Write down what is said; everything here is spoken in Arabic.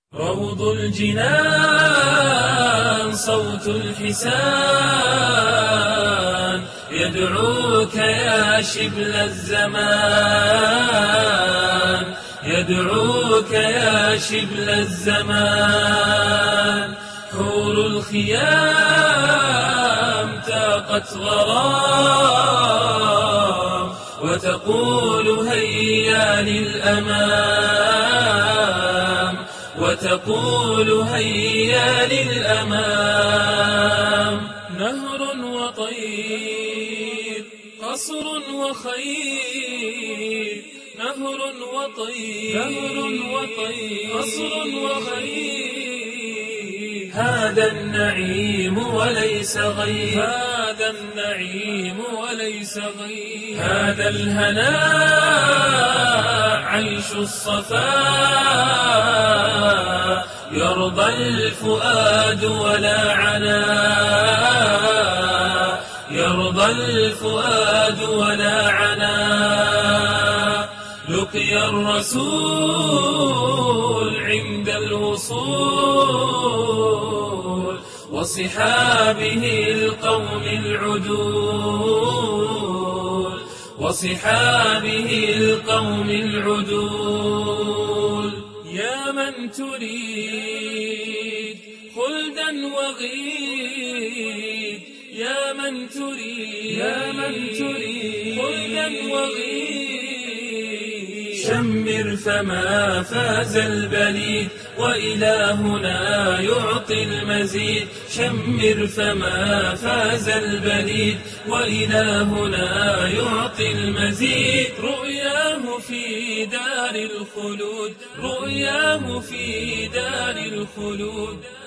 روض الجنان صوت الحسان يدعوك يا شبل الزمان، يدعوك يا شبل الزمان. حور الخيام تاقت غرام وتقول هيا للأمام، وتقول هيا للأمام. نهر وطير، قصر وخير، نهر وطير، قصر وخير. هذا النعيم وليس غير، هذا النعيم وليس غير. هذا الهناء عيش الصفاء، يرضى الفؤاد ولا عنا، يرضى الفؤاد ولا عنا. لقي الرسول عند الوصول وصحابه القوم العدول، وصحابه القوم العدول. يا من تريد خلدا وغيد، يا من تريد، يا من تريد خلدا وغيد. شمر فما فاز البليد وإلهنا يعطي المزيد. شمر فما فاز البليد وإلهنا يعطي المزيد. رؤياه في دار الخلود، رؤياه في دار الخلود.